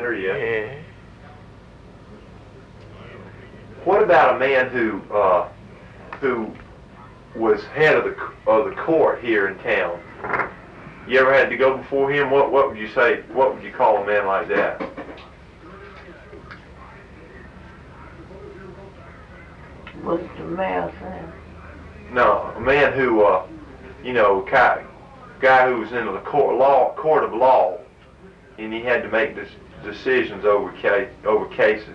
Senator, yeah. Yeah. What about a man who was head of the court here in town? You ever had to go before him? What would you say? What would you call a man like that? What's the mayor saying? No, a man who, guy who was in the court of law, and he had to make decisions over cases.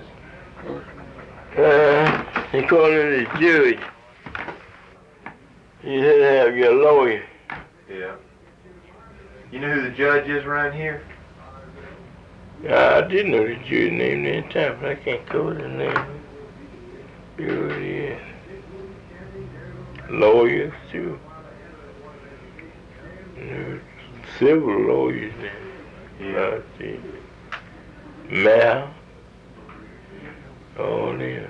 They call it a judge. You had to have your lawyer. Yeah. You know who the judge is around here? I did know the judge name that time, but I can't call his name. Yeah. Lawyers too. Several lawyers there. Yeah. I see. Mayor. All them.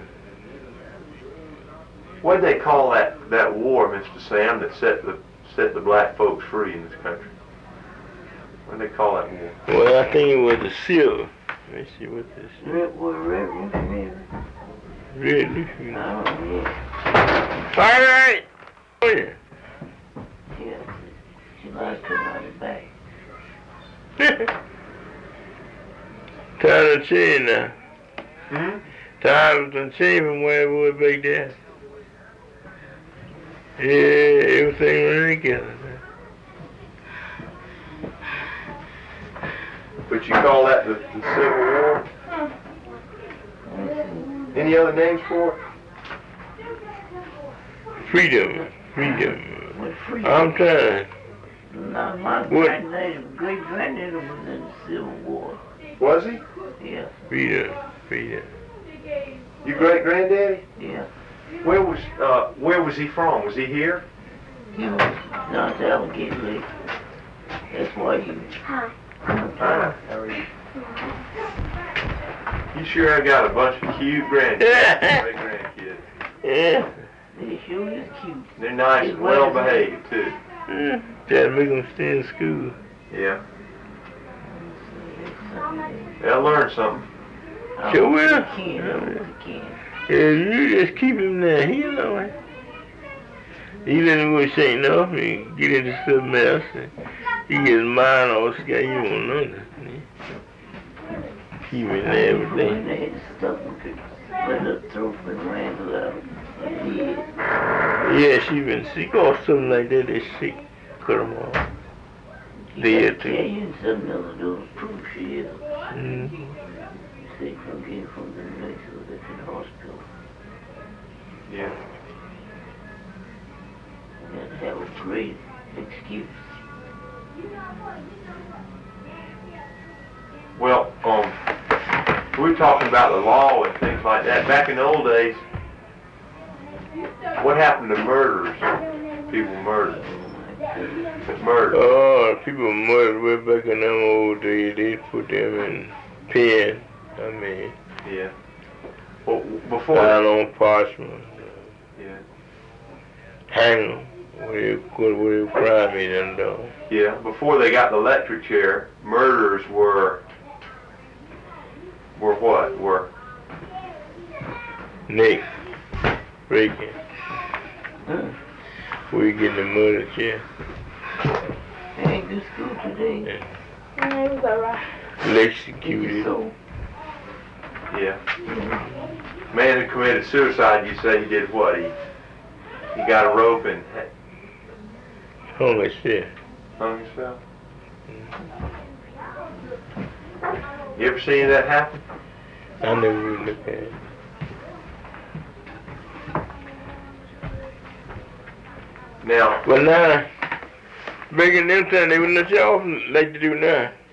What did they call that war, Mr. Sam, that set the black folks free in this country? What did they call that war? Well, I think it was the Civil. Let's see what this is. Really? All right. Oh, yeah. Yeah, she likes to run it back. Time to change now. Hmm? Times done changed from where it was back there. Yeah, everything went together. But you call that the Civil War? Any other names for it? Freedom. With freedom. I'm trying. No, my great granddaddy was in the Civil War. Was he? Yeah, Freedom. Your great granddaddy? yeah. Where was he from? Was he here? He was not Alligator Lake. That's why he. How are you? You sure have got a bunch of cute great grandkids. Yeah. They sure is cute. They're nice and well behaved too. Gotta make them stay in school. Yeah. They'll learn something. Sure will. Can. Yeah, you just keep him there. He know. He let him go straighten off and get into something else. And he gets mind all scattered. You won't know nothing. Keep him there every day. They had stuff and could let her throat for granted out. Yeah, she been sick or something like that. They sick. Cut them off. Dead too. Yeah, you something else to do to prove she is. Mm-hmm. Sick from getting from the nurses at the hospital. Yeah. You had to have a great excuse. Well, we're talking about the law and things like that. Back in the old days, what happened to murderers? People murdered. Oh, people murdered way back in them old days. They put them in pen. I mean, yeah. Well, before down on parchment. Yeah. Hang them. Where crime is done. Yeah. Before they got the electric chair, murderers were what? Were Nick. Breaking. Where you getting the murder chair? They ain't to school today. Yeah. It was alright. Electrocuted. So, yeah. Man who committed suicide, you say he did what? He got a rope and Hung himself. hung himself. You ever seen that happen? I never really looked at it. Now, But now, back in them time, they wouldn't let you off like they do now.